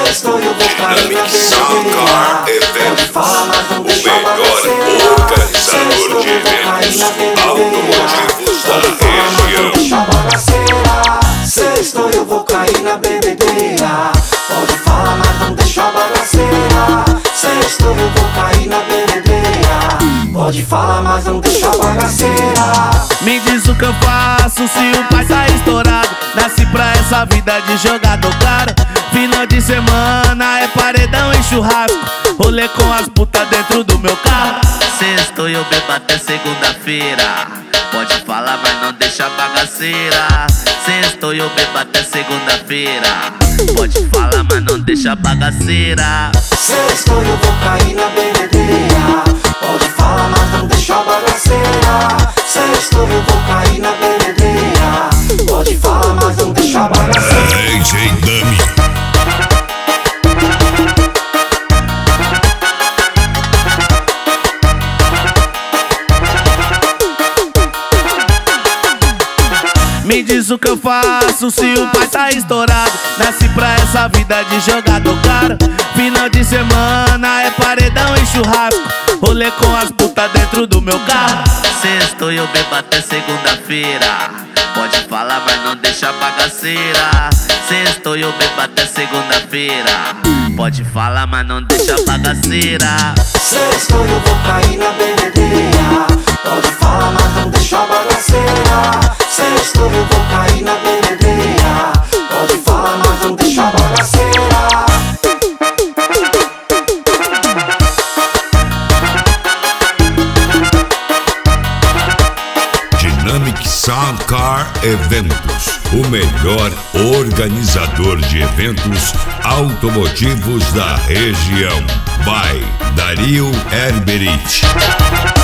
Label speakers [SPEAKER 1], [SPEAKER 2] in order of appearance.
[SPEAKER 1] Sexto eu vou cair na
[SPEAKER 2] Soundcar Eventos, o melhor organizador de eventos automotivos da região.
[SPEAKER 1] Sexto eu vou cair na bebedeira. Pode falar, mas não deixa bagaceira. Sexto eu vou cair na bebedeira. Pode falar, mas não deixa bagaceira.
[SPEAKER 3] Me diz o que eu faço se o pai tá estourado. Nasci pra essa vida de jogador caro. Final de semana é paredão e churrasco. Rolê com as putas dentro do meu carro. Sexto eu bebo até segunda-feira. Pode falar, mas não deixa bagaceira. Sexto eu bebo até segunda-feira. Pode falar, mas não deixa bagaceira.
[SPEAKER 1] Sexto eu vou cair na bebedeira. Pode falar, mas não deixa bagaceira. Sexto eu vou cair na bebedeira. Pode falar, mas não deixa bagaceira.
[SPEAKER 2] DJ Dami.
[SPEAKER 3] Me diz o que eu faço se o pai tá estourado. Nasci pra essa vida de jogador caro. Final de semana é paredão e churrasco. Rolê com as putas dentro do meu carro. Sexto eu bebo até segunda-feira. Pode falar, mas não deixa bagaceira. Sexto eu bebo até segunda-feira. Pode falar, mas não deixa bagaceira.
[SPEAKER 1] Sexto eu vou cair na bebedeira. Pode falar, mas não deixa bagaceira. Sexto eu vou cair na bebedeira. Pode falar, mas não deixa bagaceira.
[SPEAKER 2] Dynamic Soundcar Eventos, o melhor organizador de eventos automotivos da região. By Dario Herberich.